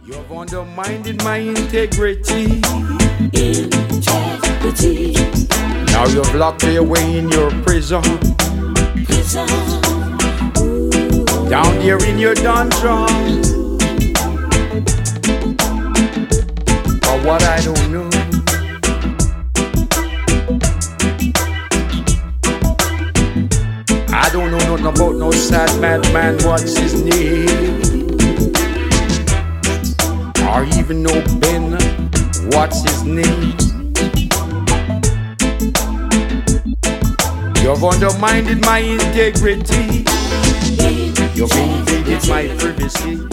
You've undermined my integrity. Now you've locked me away in your prison. Down there in your dungeon. For what I don't know. I don't know nothing about no sad madman, what's his name? Or even no Ben, what's his name? You've undermined my integrity. You've invaded my privacy.